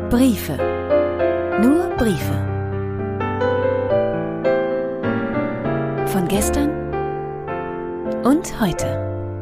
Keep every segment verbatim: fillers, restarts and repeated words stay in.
Briefe. Nur Briefe. Von gestern und heute.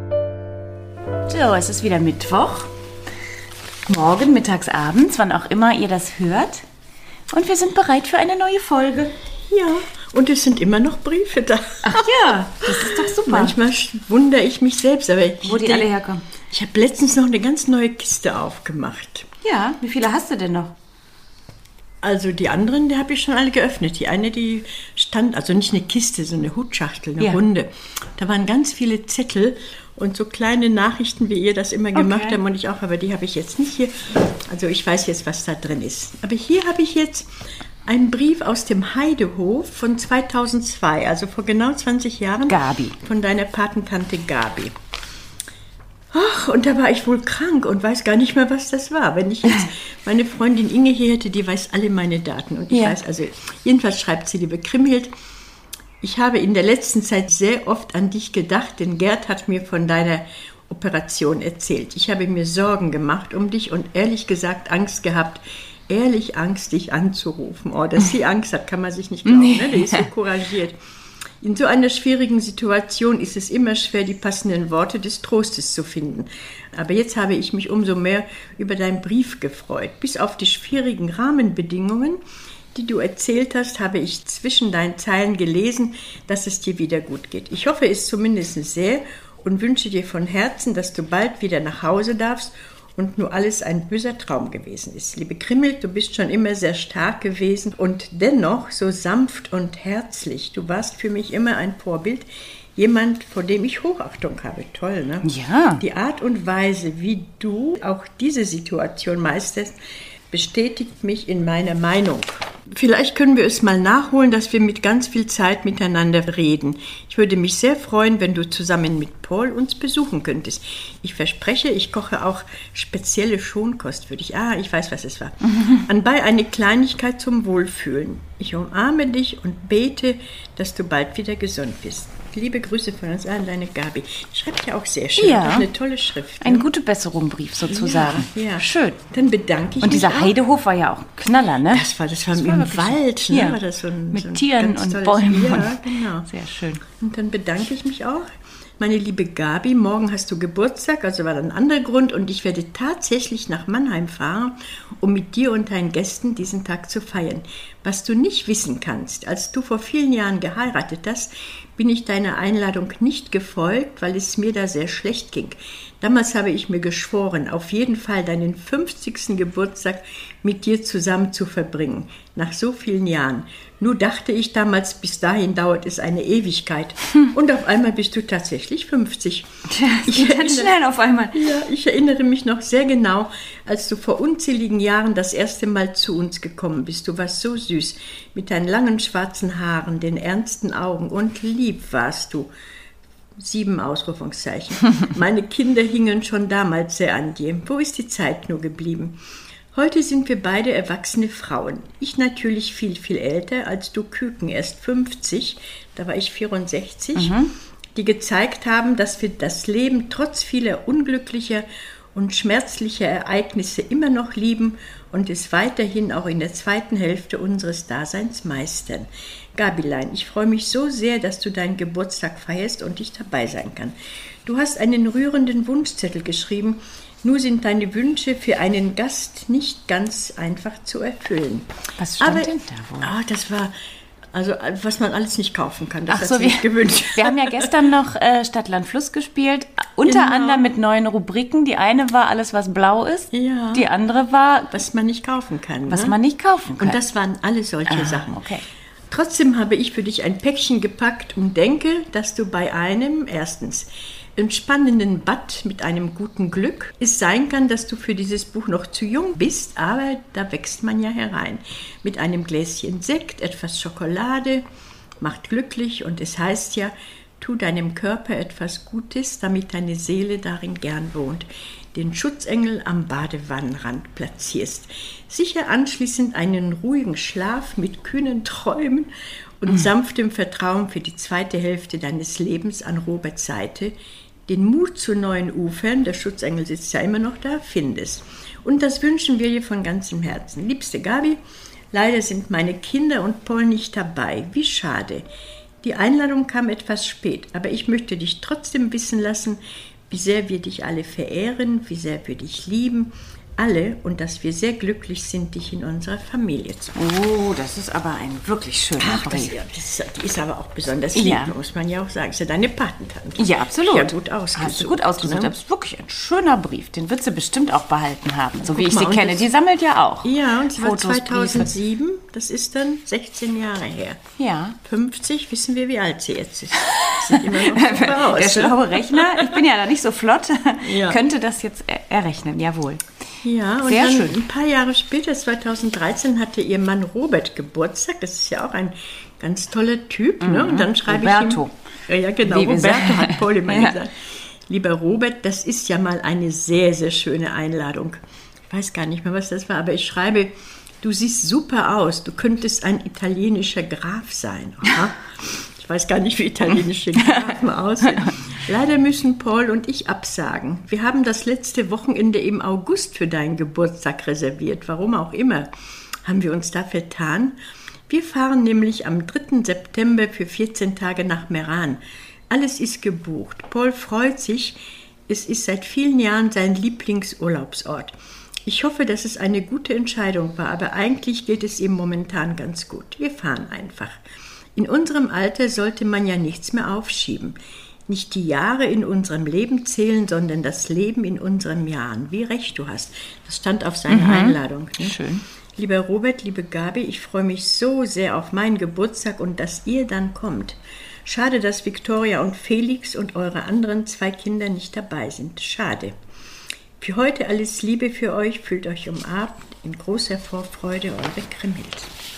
So, es ist wieder Mittwoch. Morgen, mittags, abends, wann auch immer ihr das hört. Und wir sind bereit für eine neue Folge. Ja, und es sind immer noch Briefe da. Ach ja, das ist doch super. Manchmal wundere ich mich selbst, aber ich Wo die denk, alle herkommen. Ich habe letztens noch eine ganz neue Kiste aufgemacht. Ja, wie viele hast du denn noch? Also die anderen, die habe ich schon alle geöffnet. Die eine, die stand, also nicht eine Kiste, so eine Hutschachtel, eine Ja. runde. Da waren ganz viele Zettel und so kleine Nachrichten, wie ihr das immer gemacht Okay. habt und ich auch, aber die habe ich jetzt nicht hier. Also ich weiß jetzt, was da drin ist. Aber hier habe ich jetzt einen Brief aus dem Heidehof von zweitausendzwei, also vor genau zwanzig Jahren. Gabi. Von deiner Patentante Gabi. Ach, und da war ich wohl krank und weiß gar nicht mehr, was das war. Wenn ich jetzt meine Freundin Inge hier hätte, die weiß alle meine Daten. Und ich Ja. weiß, also jedenfalls schreibt sie, liebe Kriemhild, ich habe in der letzten Zeit sehr oft an dich gedacht, denn Gerd hat mir von deiner Operation erzählt. Ich habe mir Sorgen gemacht um dich und ehrlich gesagt Angst gehabt, ehrlich Angst, dich anzurufen. Oh, dass sie Angst hat, kann man sich nicht glauben. Nee. Ne? Die ist so couragiert. In so einer schwierigen Situation ist es immer schwer, die passenden Worte des Trostes zu finden. Aber jetzt habe ich mich umso mehr über deinen Brief gefreut. Bis auf die schwierigen Rahmenbedingungen, die du erzählt hast, habe ich zwischen deinen Zeilen gelesen, dass es dir wieder gut geht. Ich hoffe es zumindest sehr und wünsche dir von Herzen, dass du bald wieder nach Hause darfst und nur alles ein böser Traum gewesen ist. Liebe Kriemhild, du bist schon immer sehr stark gewesen und dennoch so sanft und herzlich. Du warst für mich immer ein Vorbild, jemand, vor dem ich Hochachtung habe. Toll, ne? Ja. Die Art und Weise, wie du auch diese Situation meisterst, bestätigt mich in meiner Meinung. Vielleicht können wir es mal nachholen, dass wir mit ganz viel Zeit miteinander reden. Ich würde mich sehr freuen, wenn du zusammen mit Paul uns besuchen könntest. Ich verspreche, ich koche auch spezielle Schonkost für dich. Ah, ich weiß, was es war. Anbei eine Kleinigkeit zum Wohlfühlen. Ich umarme dich und bete, dass du bald wieder gesund bist. Liebe Grüße von uns an, deine Gabi. Schreibt ja auch sehr schön. Ja. Das ist eine tolle Schrift. Ein Ne? gute Besserung-Brief sozusagen. Ja, ja. Schön. Dann bedanke ich Und mich dieser auch. Heidehof war ja auch ein Knaller, ne? Das war, das war Das im war wirklich Wald, ne? ja. War das so ein, Mit so ein Tieren ganz und tolles- Bäumen. Ja, und genau. Sehr schön. Und dann bedanke ich mich auch. Meine liebe Gabi, morgen hast du Geburtstag, also war das ein anderer Grund und ich werde tatsächlich nach Mannheim fahren, um mit dir und deinen Gästen diesen Tag zu feiern. Was du nicht wissen kannst, als du vor vielen Jahren geheiratet hast, bin ich deiner Einladung nicht gefolgt, weil es mir da sehr schlecht ging. Damals habe ich mir geschworen, auf jeden Fall deinen fünfzigsten Geburtstag mit dir zusammen zu verbringen, nach so vielen Jahren. Nur dachte ich damals, bis dahin dauert es eine Ewigkeit. Hm. Und auf einmal bist du tatsächlich fünfzig. Ja, das geht ganz schnell auf einmal. Ja, ich erinnere mich noch sehr genau, als du vor unzähligen Jahren das erste Mal zu uns gekommen bist. Du warst so süß, mit deinen langen schwarzen Haaren, den ernsten Augen und lieb warst du. Sieben Ausrufungszeichen. Meine Kinder hingen schon damals sehr an dir. Wo ist die Zeit nur geblieben? Heute sind wir beide erwachsene Frauen. Ich natürlich viel, viel älter als du Küken, erst fünfzig, da war ich vierundsechzig, mhm. die gezeigt haben, dass wir das Leben trotz vieler unglücklicher und schmerzlicher Ereignisse immer noch lieben und es weiterhin auch in der zweiten Hälfte unseres Daseins meistern. Gabilein, ich freue mich so sehr, dass du deinen Geburtstag feierst und ich dabei sein kann. Du hast einen rührenden Wunschzettel geschrieben, nur sind deine Wünsche für einen Gast nicht ganz einfach zu erfüllen. Was stand Aber, denn da wohl? Ah, das war, also was man alles nicht kaufen kann, das Ach hast so, du nicht wir, gewünscht. wir haben ja gestern noch äh, Stadt, Land, Fluss gespielt, unter Genau. anderem mit neuen Rubriken. Die eine war alles, was blau ist, Ja. die andere war, Was man nicht kaufen kann. was ne? man nicht kaufen kann. Und das waren alle solche Ah, Sachen. okay. Trotzdem habe ich für dich ein Päckchen gepackt und denke, dass du bei einem, erstens, entspannenden Bad mit einem guten Glück es sein kann, dass du für dieses Buch noch zu jung bist, aber da wächst man ja herein. Mit einem Gläschen Sekt, etwas Schokolade, macht glücklich und es heißt ja, tu deinem Körper etwas Gutes, damit deine Seele darin gern wohnt. Den Schutzengel am Badewannenrand platzierst. Sicher anschließend einen ruhigen Schlaf mit kühnen Träumen und mhm. sanftem Vertrauen für die zweite Hälfte deines Lebens an Roberts Seite, den Mut zu neuen Ufern, der Schutzengel sitzt ja immer noch da, findest. Und das wünschen wir dir von ganzem Herzen. Liebste Gabi, leider sind meine Kinder und Paul nicht dabei. Wie schade. Die Einladung kam etwas spät, aber ich möchte dich trotzdem wissen lassen, wie sehr wir dich alle verehren, wie sehr wir dich lieben, alle, und dass wir sehr glücklich sind, dich in unserer Familie zu haben. Oh, das ist aber ein wirklich schöner Ach, das, Brief. ja, das, die ist aber auch besonders lieb, Ja. muss man ja auch sagen. Ist ja deine Patentante. Ja, absolut. Ja, gut ausgesucht. Hast du gut ausgesucht. Ne? Das ist wirklich ein schöner Brief. Den wird sie bestimmt auch behalten haben. So Guck wie ich mal, sie und kenne. das- Die sammelt ja auch. Ja, und sie war Fotos, Briefe. zweitausendsieben, das ist dann sechzehn Jahre her. Ja. fünfzig, wissen wir, wie alt sie jetzt ist. Sieht immer noch super aus. Der schlaue Rechner, ich bin ja da nicht so flott, Ja. könnte das jetzt er- errechnen. Jawohl. Ja, und Sehr dann schön. ein paar Jahre später, zweitausenddreizehn, hatte ihr Mann Robert Geburtstag. Das ist ja auch ein ganz toller Typ. Ne? Und dann schreibe Roberto. ich ihm... Ja, ja, genau, Wie wir Roberto sagen. hat Paul immer Ja. gesagt. Lieber Robert, das ist ja mal eine sehr, sehr schöne Einladung. Ich weiß gar nicht mehr, was das war, aber ich schreibe, du siehst super aus. Du könntest ein italienischer Graf sein. Aha. Ich weiß gar nicht, wie italienische Grafen aussehen. Leider müssen Paul und ich absagen. Wir haben das letzte Wochenende im August für deinen Geburtstag reserviert. Warum auch immer. Haben wir uns da vertan? Wir fahren nämlich am dritten September für vierzehn Tage nach Meran. Alles ist gebucht. Paul freut sich. Es ist seit vielen Jahren sein Lieblingsurlaubsort. Ich hoffe, dass es eine gute Entscheidung war, aber eigentlich geht es ihm momentan ganz gut. Wir fahren einfach. In unserem Alter sollte man ja nichts mehr aufschieben. Nicht die Jahre in unserem Leben zählen, sondern das Leben in unseren Jahren. Wie recht du hast. Das stand auf seiner Mhm. Einladung. Ne? Schön. Lieber Robert, liebe Gabi, ich freue mich so sehr auf meinen Geburtstag und dass ihr dann kommt. Schade, dass Viktoria und Felix und eure anderen zwei Kinder nicht dabei sind. Schade. Für heute alles Liebe für euch. Fühlt euch umarmt. In großer Vorfreude, eure Krimmhild.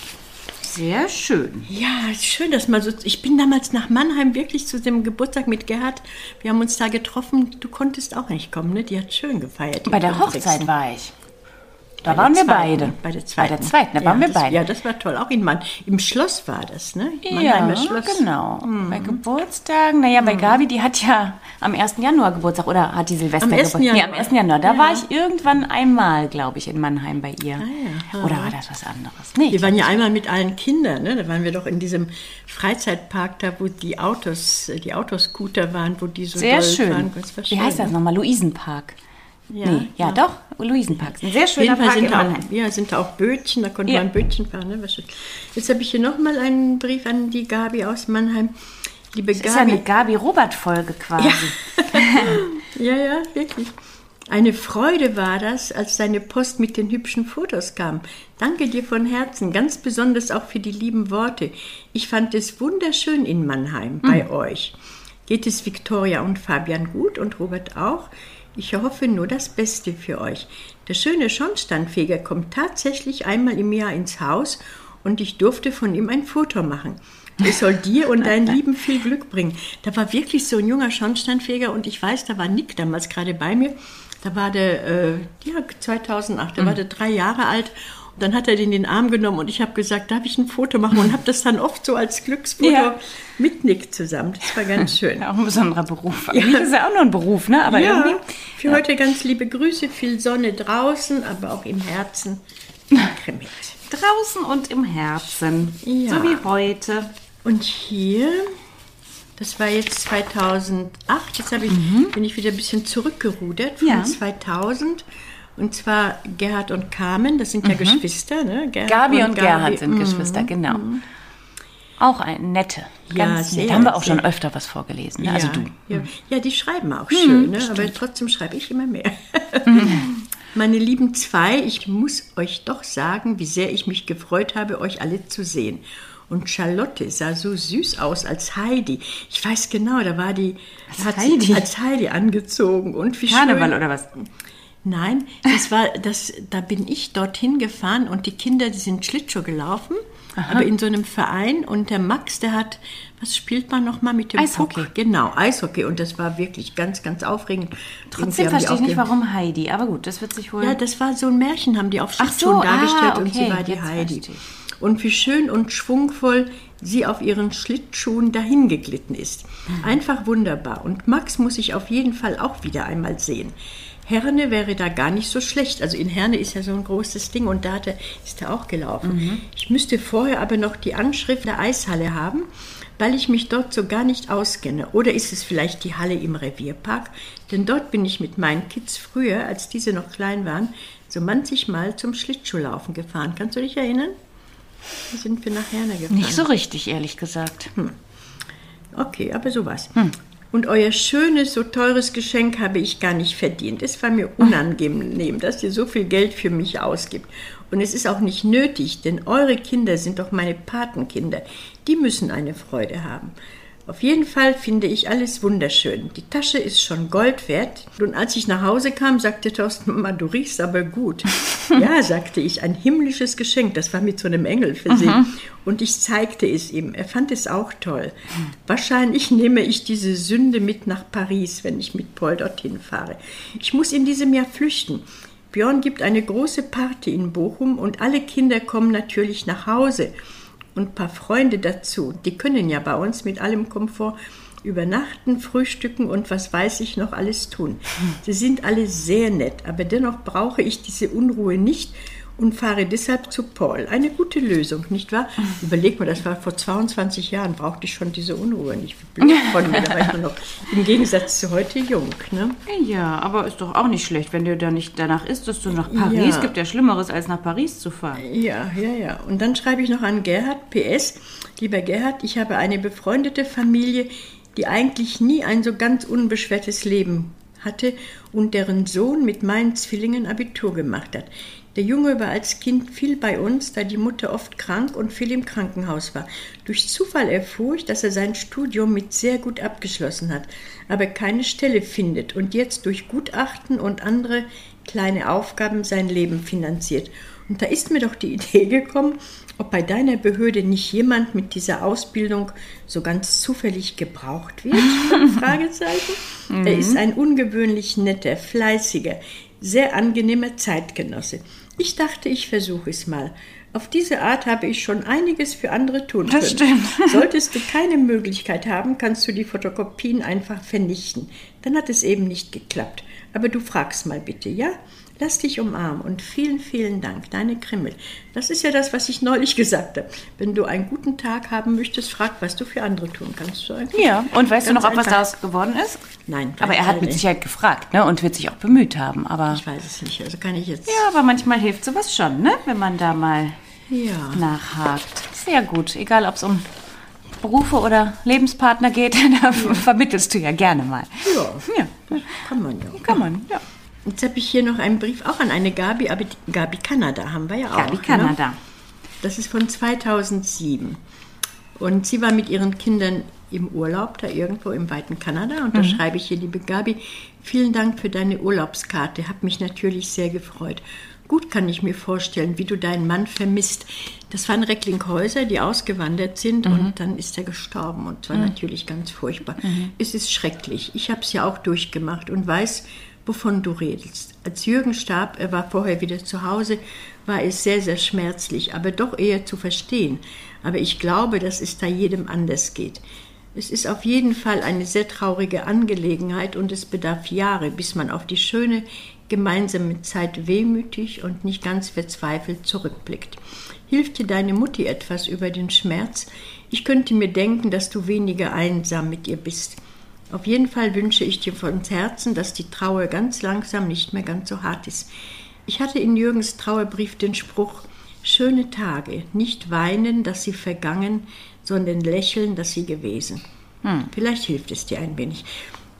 Sehr schön. Ja, schön, dass man so... Ich bin damals nach Mannheim wirklich zu dem Geburtstag mit Gerhard. Wir haben uns da getroffen. Du konntest auch nicht kommen, ne? Die hat schön gefeiert. die Bei der fünfzigste. Hochzeit war ich. Da Bei waren der wir zweiten, beide. Bei der zweiten. Bei der zweiten, da waren ja, wir das, beide. Ja, das war toll. Auch in Mann. Im Schloss war das, ne? Ja, Mannheimer Schloss. genau. Bei Geburtstagen, naja, bei Gabi, die hat ja am ersten Januar Geburtstag oder hat die Silvester Am ersten Geburtstag? Nee, Januar. am ersten Januar. Da Ja. war ich irgendwann einmal, glaube ich, in Mannheim bei ihr. ja. Oder war das was anderes? Nee. Wir waren ja einmal mit allen Kindern, ne? Da waren wir doch in diesem Freizeitpark, da wo die Autos, die Autoscooter waren, wo die so Sehr doll schön. waren. Das war Wie schön, heißt das ne? nochmal? Luisenpark. Ja, nee, ja, ja. doch, Luisenpark. Ein sehr Auf schöner jeden Fall Park in sind da, Mannheim. auch, ja, sind da auch Bötchen, da konnte Ja. man Bötchen fahren. Ne? War schön. Jetzt habe ich hier nochmal einen Brief an die Gabi aus Mannheim. Liebe Das ist ja Gabi. eine Gabi-Robert-Folge quasi. Ja, ja, wirklich. Eine Freude war das, als deine Post mit den hübschen Fotos kam. Danke dir von Herzen, ganz besonders auch für die lieben Worte. Ich fand es wunderschön in Mannheim bei euch. Geht es Viktoria und Fabian gut und Robert auch? Ich hoffe nur das Beste für euch. Der schöne Schornsteinfeger kommt tatsächlich einmal im Jahr ins Haus und ich durfte von ihm ein Foto machen. Es soll dir und deinen Lieben viel Glück bringen. Da war wirklich so ein junger Schornsteinfeger und ich weiß, da war Nick damals gerade bei mir. Da war der, äh, ja, zweitausendacht, da war der drei Jahre alt. Und dann hat er den in den Arm genommen und ich habe gesagt, darf ich ein Foto machen? Und habe das dann oft so als Glücksfoto Ja. mit Nick zusammen. Das war ganz schön. Auch ein besonderer Beruf. Eigentlich ist ja auch nur ein Beruf, ne? Aber Ja, irgendwie. für heute ganz liebe Grüße, viel Sonne draußen, aber auch im Herzen. Krimmit. Draußen und im Herzen. Ja. So wie heute. Und hier, das war jetzt zweitausendacht, jetzt habe ich, bin ich wieder ein bisschen zurückgerudert von Ja. zweitausend. Und zwar Gerhard und Carmen, das sind ja Geschwister, ne? Gerhard Gabi und, Gerhard Gabi. sind Mhm. Geschwister, genau. Auch ein nette. Ja, Ganz sehr, nett. Da haben wir auch sehr. schon öfter was vorgelesen. Ne? Also ja, du. Ja, ja, die schreiben auch schön, ne? Aber trotzdem schreibe ich immer mehr. Meine lieben zwei, ich muss euch doch sagen, wie sehr ich mich gefreut habe, euch alle zu sehen. Und Charlotte sah so süß aus als Heidi. Ich weiß genau, da war die Als hat Heidi? Sie als Heidi angezogen. Und wie Karneval schön. oder was? Nein, das war, das, da bin ich dorthin gefahren und die Kinder, die sind Schlittschuh gelaufen, aber in so einem Verein. Und der Max, der hat, was spielt man nochmal mit dem Eishockey. Puck? Genau, Eishockey. Und das war wirklich ganz, ganz aufregend. Trotzdem Irgendwie haben die verstehe ich auch nicht, ge- warum Heidi. Aber gut, das wird sich wohl... Ja, das war so ein Märchen, haben die auf Ach Schlittschuhen so, dargestellt ah, und sie okay, war die jetzt Heidi. verstehe ich. und wie schön und schwungvoll sie auf ihren Schlittschuhen dahin geglitten ist. Einfach wunderbar. Und Max muss ich auf jeden Fall auch wieder einmal sehen. Herne wäre da gar nicht so schlecht. Also in Herne ist ja so ein großes Ding und da hat er, ist er auch gelaufen. Mhm. Ich müsste vorher aber noch die Anschrift der Eishalle haben, weil ich mich dort so gar nicht auskenne. Oder ist es vielleicht die Halle im Revierpark? Denn dort bin ich mit meinen Kids früher, als diese noch klein waren, so manchmal zum Schlittschuhlaufen gefahren. Kannst du dich erinnern? Da sind wir nach Herne gefahren. Nicht so richtig, ehrlich gesagt. Hm. Okay, aber sowas. Hm. Und euer schönes, so teures Geschenk habe ich gar nicht verdient. Es war mir unangenehm, dass ihr so viel Geld für mich ausgibt. Und es ist auch nicht nötig, denn eure Kinder sind doch meine Patenkinder. Die müssen eine Freude haben. Auf jeden Fall finde ich alles wunderschön. Die Tasche ist schon Gold wert. Und als ich nach Hause kam, sagte Thorsten, Mama, du riechst aber gut. Ja, sagte ich, ein himmlisches Geschenk. Das war mit so einem Engel versehen. Mhm. Und ich zeigte es ihm. Er fand es auch toll. Wahrscheinlich nehme ich diese Sünde mit nach Paris, wenn ich mit Paul dorthin fahre. Ich muss in diesem Jahr flüchten. Björn gibt eine große Party in Bochum und alle Kinder kommen natürlich nach Hause. Und ein paar Freunde dazu, die können ja bei uns mit allem Komfort übernachten, frühstücken und was weiß ich noch alles tun. Sie sind alle sehr nett, aber dennoch brauche ich diese Unruhe nicht und fahre deshalb zu Paul. Eine gute Lösung, nicht wahr? Überleg mal, das war vor zweiundzwanzig Jahren, brauchte ich schon diese Unruhe nicht. Wie blöd von mir, da war ich nur noch im Gegensatz zu heute jung. Ne? Ja, aber ist doch auch nicht schlecht, wenn dir da nicht danach ist, dass du nach Paris, ja. Gibt ja Schlimmeres, als nach Paris zu fahren. Ja, ja, ja. Und dann schreibe ich noch an Gerhard, P S, lieber Gerhard, ich habe eine befreundete Familie, die eigentlich nie ein so ganz unbeschwertes Leben hatte und deren Sohn mit meinen Zwillingen Abitur gemacht hat. Der Junge war als Kind viel bei uns, da die Mutter oft krank und viel im Krankenhaus war. Durch Zufall erfuhr ich, dass er sein Studium mit sehr gut abgeschlossen hat, aber keine Stelle findet und jetzt durch Gutachten und andere kleine Aufgaben sein Leben finanziert. Und da ist mir doch die Idee gekommen, ob bei deiner Behörde nicht jemand mit dieser Ausbildung so ganz zufällig gebraucht wird? Fragezeichen. Mhm. Er ist ein ungewöhnlich netter, fleißiger, sehr angenehmer Zeitgenosse. Ich dachte, ich versuche es mal. Auf diese Art habe ich schon einiges für andere tun können. Das stimmt. Solltest du keine Möglichkeit haben, kannst du die Fotokopien einfach vernichten. Dann hat es eben nicht geklappt. Aber du fragst mal bitte, ja? Lass dich umarmen und vielen, vielen Dank, deine Krimmel. Das ist ja das, was ich neulich gesagt habe. Wenn du einen guten Tag haben möchtest, frag, was du für andere tun kannst. Ja, und weißt du noch, ob was daraus geworden ist? Nein. Aber er hat mit Sicherheit gefragt, ne? Und wird sich auch bemüht haben. Aber ich weiß es nicht, also kann ich jetzt... Ja, aber manchmal hilft sowas schon, ne? Wenn man da mal ja. nachhakt. Sehr gut, egal ob es um Berufe oder Lebenspartner geht, da ja. vermittelst du ja gerne mal. Ja, ja. kann man ja. Kann man, ja. Jetzt habe ich hier noch einen Brief, auch an eine Gabi, aber Gabi Kanada haben wir ja auch. Gabi Kanada. Ne? Das ist von zweitausendsieben. Und sie war mit ihren Kindern im Urlaub, da irgendwo im weiten Kanada. Und da mhm. schreibe ich hier, liebe Gabi, vielen Dank für deine Urlaubskarte. Hat mich natürlich sehr gefreut. Gut kann ich mir vorstellen, wie du deinen Mann vermisst. Das waren Recklinghäuser, die ausgewandert sind mhm. und dann ist er gestorben. Und zwar mhm. natürlich ganz furchtbar. Mhm. Es ist schrecklich. Ich habe es ja auch durchgemacht und weiß, wovon du redest. Als Jürgen starb, er war vorher wieder zu Hause, war es sehr, sehr schmerzlich, aber doch eher zu verstehen. Aber ich glaube, dass es da jedem anders geht. Es ist auf jeden Fall eine sehr traurige Angelegenheit und es bedarf Jahre, bis man auf die schöne gemeinsame Zeit wehmütig und nicht ganz verzweifelt zurückblickt. Hilft dir deine Mutti etwas über den Schmerz? Ich könnte mir denken, dass du weniger einsam mit ihr bist. Auf jeden Fall wünsche ich dir von Herzen, dass die Trauer ganz langsam nicht mehr ganz so hart ist. Ich hatte in Jürgens Trauerbrief den Spruch, schöne Tage, nicht weinen, dass sie vergangen, sondern lächeln, dass sie gewesen. Hm. Vielleicht hilft es dir ein wenig.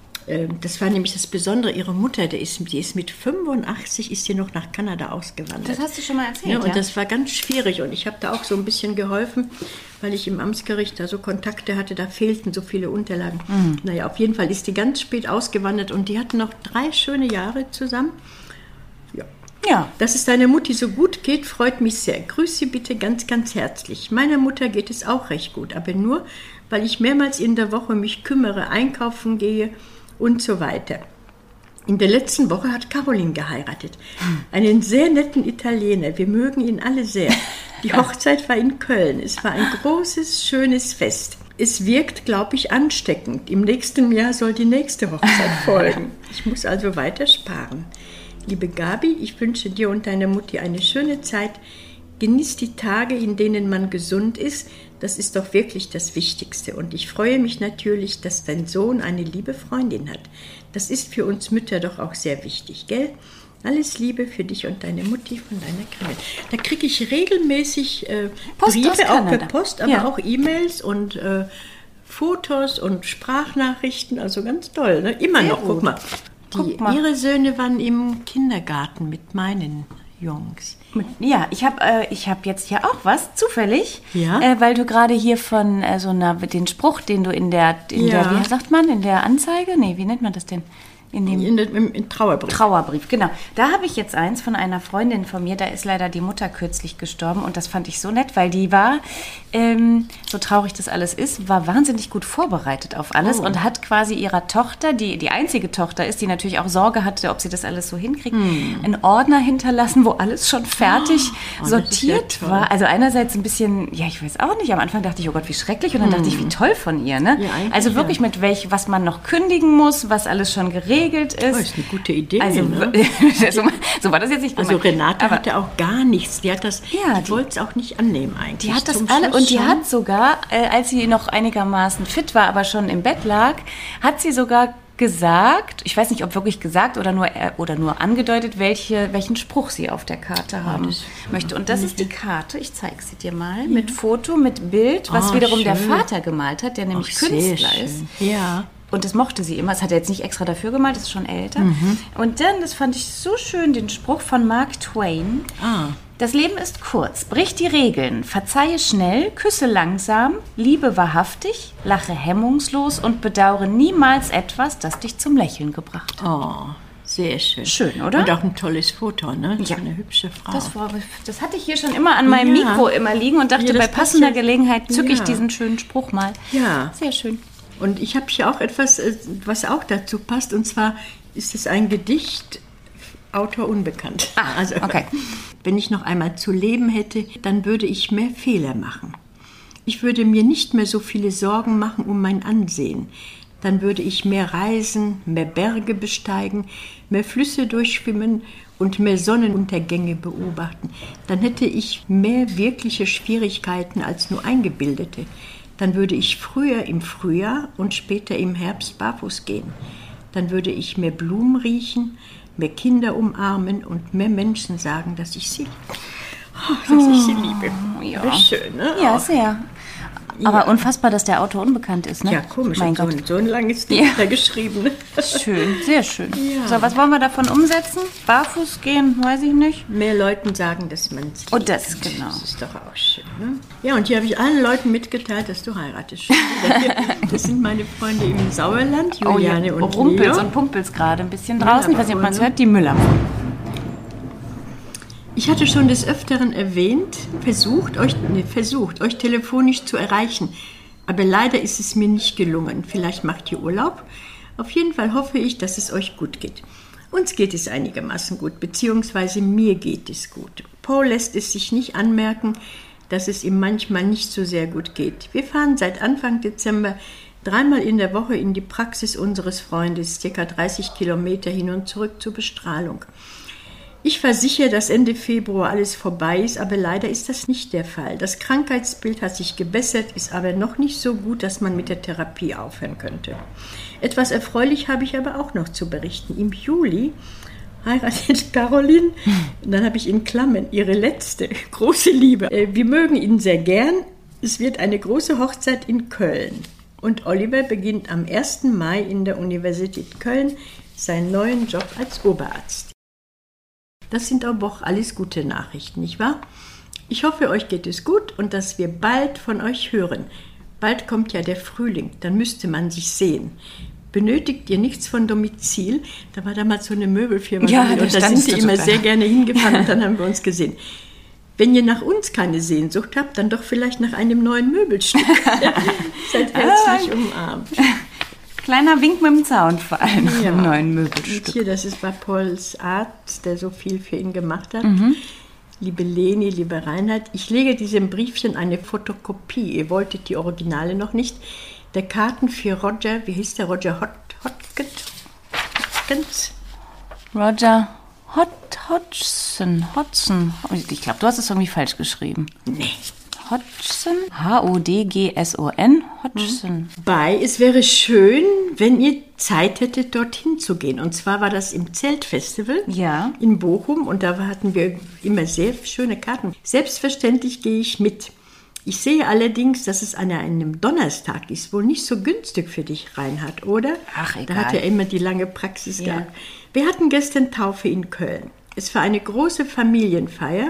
Das war nämlich das Besondere, ihre Mutter, die ist, die ist mit fünfundachtzig ist sie noch nach Kanada ausgewandert. Das hast du schon mal erzählt, ja? Und ja? das war ganz schwierig und ich habe da auch so ein bisschen geholfen, weil ich im Amtsgericht da so Kontakte hatte, da fehlten so viele Unterlagen. Mhm. Naja, auf jeden Fall ist die ganz spät ausgewandert und die hatten noch drei schöne Jahre zusammen. Ja. Ja. Dass es deiner Mutti so gut geht, freut mich sehr. Grüß sie bitte ganz, ganz herzlich. Meiner Mutter geht es auch recht gut, aber nur, weil ich mehrmals in der Woche mich kümmere, einkaufen gehe, und so weiter. In der letzten Woche hat Caroline geheiratet. Einen sehr netten Italiener. Wir mögen ihn alle sehr. Die Hochzeit war in Köln. Es war ein großes, schönes Fest. Es wirkt, glaube ich, ansteckend. Im nächsten Jahr soll die nächste Hochzeit folgen. Ich muss also weiter sparen. Liebe Gabi, ich wünsche dir und deiner Mutti eine schöne Zeit. Genieß die Tage, in denen man gesund ist. Das ist doch wirklich das Wichtigste. Und ich freue mich natürlich, dass dein Sohn eine liebe Freundin hat. Das ist für uns Mütter doch auch sehr wichtig, gell? Alles Liebe für dich und deine Mutti von deiner Kralle. Da kriege ich regelmäßig äh, Briefe, auch per Post, aber ja. auch E-Mails und äh, Fotos und Sprachnachrichten. Also ganz toll, ne? Immer sehr noch, gut. Guck mal. Die, Guck mal. Ihre Söhne waren im Kindergarten mit meinen Jungs. Ja, ich habe äh, ich hab jetzt hier auch was, zufällig, ja? äh, weil du gerade hier von äh, so einer, den Spruch, den du in der, in ja. der, wie sagt man, in der Anzeige? Nee, wie nennt man das denn? In dem in, in, in Trauerbrief. Trauerbrief, genau. Da habe ich jetzt eins von einer Freundin von mir, da ist leider die Mutter kürzlich gestorben und das fand ich so nett, weil die war, ähm, so traurig das alles ist, war wahnsinnig gut vorbereitet auf alles oh. und hat quasi ihrer Tochter, die die einzige Tochter ist, die natürlich auch Sorge hatte, ob sie das alles so hinkriegt, hm. einen Ordner hinterlassen, wo alles schon fertig oh, sortiert ja war. Also einerseits ein bisschen, ja, ich weiß auch nicht, am Anfang dachte ich, oh Gott, wie schrecklich und dann hm. dachte ich, wie toll von ihr, ne? Ja, also wirklich ja. mit welch, was man noch kündigen muss, was alles schon geregelt ist. Das ist eine gute Idee. Also, ne? so, so war das jetzt nicht gemeint. Also Renate aber hatte auch gar nichts. Die hat das, ja, die wollte es auch nicht annehmen eigentlich. Die hat das alle und die schon. hat sogar, äh, als sie noch einigermaßen fit war, aber schon im Bett lag, hat sie sogar gesagt, ich weiß nicht, ob wirklich gesagt oder nur äh, oder nur angedeutet, welche, welchen Spruch sie auf der Karte haben ja, möchte. Und das ist die Karte, ich zeige sie dir mal, ja. mit Foto, mit Bild, was oh, wiederum schön. der Vater gemalt hat, der nämlich oh, Künstler ist. Ja. Und das mochte sie immer. Das hat er jetzt nicht extra dafür gemalt, das ist schon älter. Mhm. Und dann, das fand ich so schön, den Spruch von Mark Twain. Ah. Das Leben ist kurz, brich die Regeln, verzeihe schnell, küsse langsam, liebe wahrhaftig, lache hemmungslos und bedauere niemals etwas, das dich zum Lächeln gebracht hat. Oh, sehr schön. Schön, oder? Und auch ein tolles Foto, ne? Ja. Eine hübsche Frau. Das, war, das hatte ich hier schon immer an meinem ja. Mikro immer liegen und dachte, ja, bei passender Gelegenheit zücke ja. ich diesen schönen Spruch mal. Ja. Sehr schön. Und ich habe hier auch etwas, was auch dazu passt, und zwar ist es ein Gedicht, Autor unbekannt. Ah, also, okay. Wenn ich noch einmal zu leben hätte, dann würde ich mehr Fehler machen. Ich würde mir nicht mehr so viele Sorgen machen um mein Ansehen. Dann würde ich mehr reisen, mehr Berge besteigen, mehr Flüsse durchschwimmen und mehr Sonnenuntergänge beobachten. Dann hätte ich mehr wirkliche Schwierigkeiten als nur eingebildete. Dann würde ich früher im Frühjahr und später im Herbst barfuß gehen. Dann würde ich mehr Blumen riechen, mehr Kinder umarmen und mehr Menschen sagen, dass ich sie, oh, dass ich sie liebe. Ja. Das ist schön, ne? Ja, sehr. Aber ja. unfassbar, dass der Autor unbekannt ist, ne? Ja, komisch. Mein so, Gott. so ein langes Ding ja. geschrieben. Schön, sehr schön. Ja. So, was wollen wir davon umsetzen? Barfuß gehen, weiß ich nicht. Mehr Leuten sagen, dass man es liebt. Und das, genau. Das ist doch auch schön, ne? Ja, und hier habe ich allen Leuten mitgeteilt, dass du heiratest. Das sind meine Freunde im Sauerland, Juliane oh, ja. und Rumpels Leo. und Pumpels gerade ein bisschen draußen. Ich weiß nicht, ob man es hört, die Müller. Ich hatte schon des Öfteren erwähnt, versucht euch, ne, versucht, euch telefonisch zu erreichen. Aber leider ist es mir nicht gelungen. Vielleicht macht ihr Urlaub. Auf jeden Fall hoffe ich, dass es euch gut geht. Uns geht es einigermaßen gut, beziehungsweise mir geht es gut. Paul lässt es sich nicht anmerken, dass es ihm manchmal nicht so sehr gut geht. Wir fahren seit Anfang Dezember dreimal in der Woche in die Praxis unseres Freundes, ca. dreißig Kilometer hin und zurück zur Bestrahlung. Ich versichere, dass Ende Februar alles vorbei ist, aber leider ist das nicht der Fall. Das Krankheitsbild hat sich gebessert, ist aber noch nicht so gut, dass man mit der Therapie aufhören könnte. Etwas erfreulich habe ich aber auch noch zu berichten. Im Juli heiratet Caroline, und dann habe ich in Klammern, ihre letzte große Liebe. Wir mögen ihn sehr gern. Es wird eine große Hochzeit in Köln. Und Oliver beginnt am ersten Mai in der Universität Köln seinen neuen Job als Oberarzt. Das sind aber auch alles gute Nachrichten, nicht wahr? Ich hoffe, euch geht es gut und dass wir bald von euch hören. Bald kommt ja der Frühling, dann müsste man sich sehen. Benötigt ihr nichts von Domizil? Da war damals so eine Möbelfirma ja, und da sind sie immer sehr gerne hingefahren und dann haben wir uns gesehen. Wenn ihr nach uns keine Sehnsucht habt, dann doch vielleicht nach einem neuen Möbelstück. Seid herzlich umarmt. Kleiner Wink mit dem Zaun vor allem nach ja. einem neuen Möbelstück. Und hier, das ist bei Pauls Arzt, der so viel für ihn gemacht hat. Mhm. Liebe Leni, liebe Reinhard, ich lege diesem Briefchen eine Fotokopie, ihr wolltet die Originale noch nicht, der Karten für Roger, wie hieß der, Roger Hot, Hodgkins? Roger Hot, Hodgson, Hodgson. Ich glaube, du hast es irgendwie falsch geschrieben. Nee. Hodgson, H O D G S O N, Hodgson. Bei, es wäre schön, wenn ihr Zeit hättet, dorthin zu gehen. Und zwar war das im Zeltfestival Ja. in Bochum und da hatten wir immer sehr schöne Karten. Selbstverständlich gehe ich mit. Ich sehe allerdings, dass es an einem Donnerstag ist, wohl nicht so günstig für dich, Reinhard, oder? Ach, egal. Da hat er immer die lange Praxis Ja. gehabt. Wir hatten gestern Taufe in Köln. Es war eine große Familienfeier.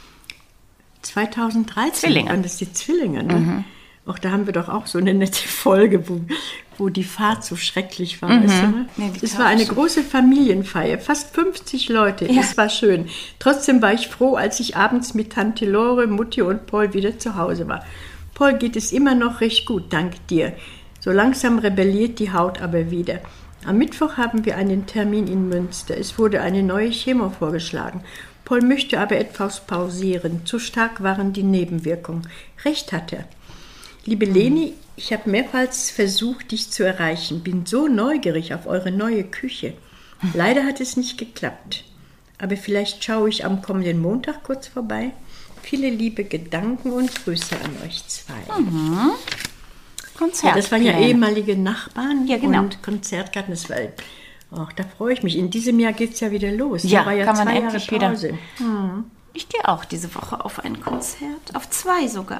zweitausenddreizehn Zwillinge. waren das die Zwillinge, ne? Mhm. Auch da haben wir doch auch so eine nette Folge, wo, wo die Fahrt so schrecklich war. Mhm. Weißt du, ne? Nee, es war eine große Familienfeier, fast fünfzig Leute. Ja. Es war schön. Trotzdem war ich froh, als ich abends mit Tante Lore, Mutti und Paul wieder zu Hause war. Paul geht es immer noch recht gut, dank dir. So langsam rebelliert die Haut aber wieder. Am Mittwoch haben wir einen Termin in Münster. Es wurde eine neue Chemo vorgeschlagen. Paul möchte aber etwas pausieren. Zu stark waren die Nebenwirkungen. Recht hat er. Liebe Leni, ich habe mehrmals versucht, dich zu erreichen. Bin so neugierig auf eure neue Küche. Leider hat es nicht geklappt. Aber vielleicht schaue ich am kommenden Montag kurz vorbei. Viele liebe Gedanken und Grüße an euch zwei. Mhm. Konzert. Ja, das waren ja ehemalige Nachbarn Ja, genau. und Konzertkarten. Das war, ach, da freue ich mich. In diesem Jahr geht es ja wieder los. Ja, da war ja kann man zwei endlich Jahre Pause. wieder. Ich gehe auch diese Woche auf ein Konzert, auf zwei sogar.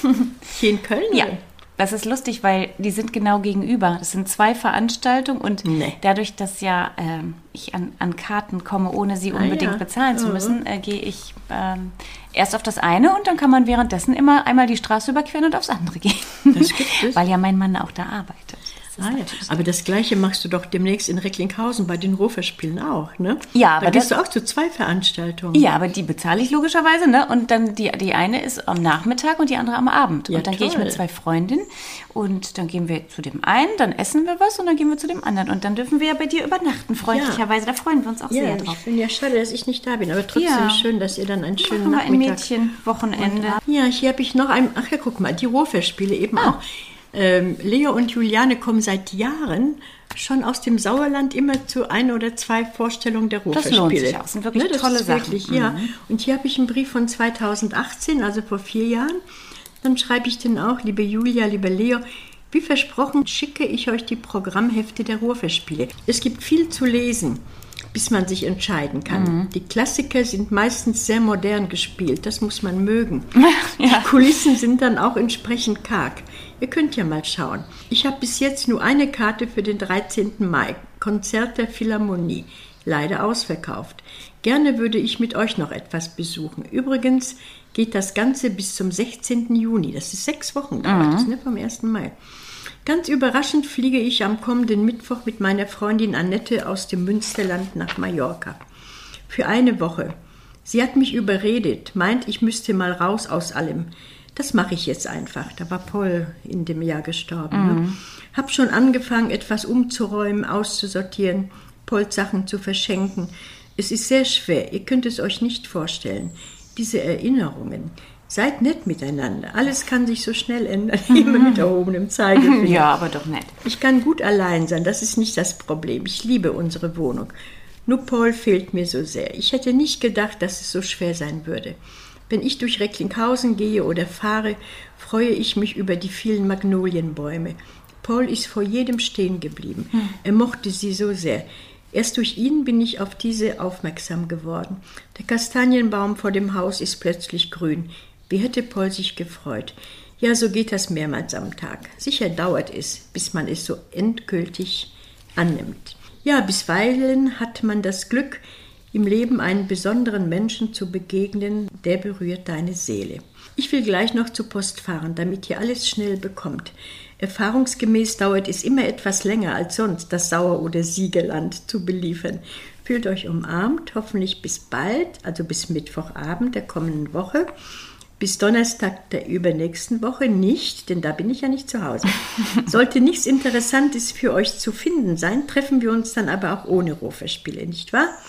Hier in Köln? Ja, oder? das ist lustig, weil die sind genau gegenüber. Das sind zwei Veranstaltungen und Nee. dadurch, dass ja ähm, ich an, an Karten komme, ohne sie Ah, unbedingt ja. bezahlen zu Mhm. müssen, äh, gehe ich ähm, erst auf das eine und dann kann man währenddessen immer einmal die Straße überqueren und aufs andere gehen. Das gibt es. Weil ja mein Mann auch da arbeitet. Das ist Ah, ja. natürlich- Aber das Gleiche machst du doch demnächst in Recklinghausen bei den Ruhrfestspielen auch, ne? Ja, aber da gehst das- du auch zu zwei Veranstaltungen. Ja, aber die bezahle ich logischerweise, ne? Und dann die, die eine ist am Nachmittag und die andere am Abend. Ja, und dann gehe ich toll. mit zwei Freundinnen und dann gehen wir zu dem einen, dann essen wir was und dann gehen wir zu dem anderen. Und dann dürfen wir ja bei dir übernachten, freundlicherweise. Da freuen wir uns auch Ja, sehr ich drauf. finde ja schade, dass ich nicht da bin, aber trotzdem Ja. schön, dass ihr dann einen schönen Machen wir ein Nachmittag... Mädchenwochenende. Ja, hier habe ich noch ein... Ach ja, guck mal, die Ruhrfestspiele eben Ah. auch. Ähm, Leo und Juliane kommen seit Jahren schon aus dem Sauerland immer zu ein oder zwei Vorstellungen der Das Ruhrfestspiele. lohnt sich auch. Das sind wirklich Ne, das tolle ist Sachen. Wirklich, ja. Mhm. Und hier habe ich einen Brief von zweitausendachtzehn, also vor vier Jahren. Dann schreibe ich den auch, liebe Julia, liebe Leo, wie versprochen schicke ich euch die Programmhefte der Ruhrfestspiele. Es gibt viel zu lesen, bis man sich entscheiden kann. Mhm. Die Klassiker sind meistens sehr modern gespielt, das muss man mögen. Ja. Die Kulissen sind dann auch entsprechend karg. Ihr könnt ja mal schauen. Ich habe bis jetzt nur eine Karte für den dreizehnten Mai, Konzert der Philharmonie. Leider ausverkauft. Gerne würde ich mit euch noch etwas besuchen. Übrigens geht das Ganze bis zum sechzehnten Juni. Das ist sechs Wochen dauert das, ne, vom ersten Mai. Ganz überraschend fliege ich am kommenden Mittwoch mit meiner Freundin Annette aus dem Münsterland nach Mallorca. Für eine Woche. Sie hat mich überredet, meint, ich müsste mal raus aus allem. Das mache ich jetzt einfach. Da war Paul in dem Jahr gestorben. Mhm. Ne? Hab schon angefangen, etwas umzuräumen, auszusortieren, Pauls Sachen zu verschenken. Es ist sehr schwer, ihr könnt es euch nicht vorstellen. Diese Erinnerungen. Seid nett miteinander. Alles kann sich so schnell ändern. Immer mit erhobenem Zeigefinger. Ja, aber doch nett. Ich kann gut allein sein, das ist nicht das Problem. Ich liebe unsere Wohnung. Nur Paul fehlt mir so sehr. Ich hätte nicht gedacht, dass es so schwer sein würde. Wenn ich durch Recklinghausen gehe oder fahre, freue ich mich über die vielen Magnolienbäume. Paul ist vor jedem stehen geblieben. Hm. Er mochte sie so sehr. Erst durch ihn bin ich auf diese aufmerksam geworden. Der Kastanienbaum vor dem Haus ist plötzlich grün. Wie hätte Paul sich gefreut? Ja, so geht das mehrmals am Tag. Sicher dauert es, bis man es so endgültig annimmt. Ja, bisweilen hat man das Glück, im Leben einen besonderen Menschen zu begegnen, der berührt deine Seele. Ich will gleich noch zur Post fahren, damit ihr alles schnell bekommt. Erfahrungsgemäß dauert es immer etwas länger als sonst, das Sauer- oder Siegerland zu beliefern. Fühlt euch umarmt, hoffentlich bis bald, also bis Mittwochabend der kommenden Woche. Bis Donnerstag der übernächsten Woche nicht, denn da bin ich ja nicht zu Hause. Sollte nichts Interessantes für euch zu finden sein, treffen wir uns dann aber auch ohne Ruhrfestspiele, nicht wahr?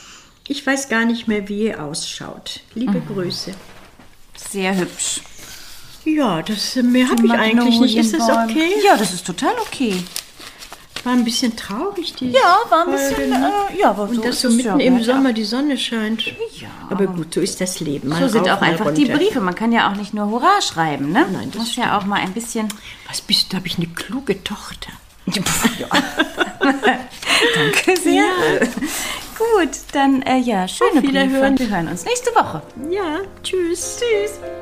Ich weiß gar nicht mehr, wie ihr ausschaut. Liebe mhm. Grüße. Sehr hübsch. Ja, das mehr habe ich eigentlich nicht. Ist das okay? Ja, das ist total okay. War ein bisschen traurig, die Ja, war ein bisschen, äh, ja, aber und so dass ist so es mitten ja, im ja. Sommer die Sonne scheint. Ja. Aber gut, so ist das Leben. Mal So sind rauf, auch mal einfach runter. die Briefe. Man kann ja auch nicht nur Hurra schreiben, ne? Nein, das muss stimmt. ja auch mal ein bisschen... Was bist du? Da habe ich eine kluge Tochter. Ja. Danke sehr. Ja. Gut, dann, äh, ja, schöne Auf Wiederhören. Briefe. Wir hören uns nächste Woche. Ja, tschüss. Tschüss.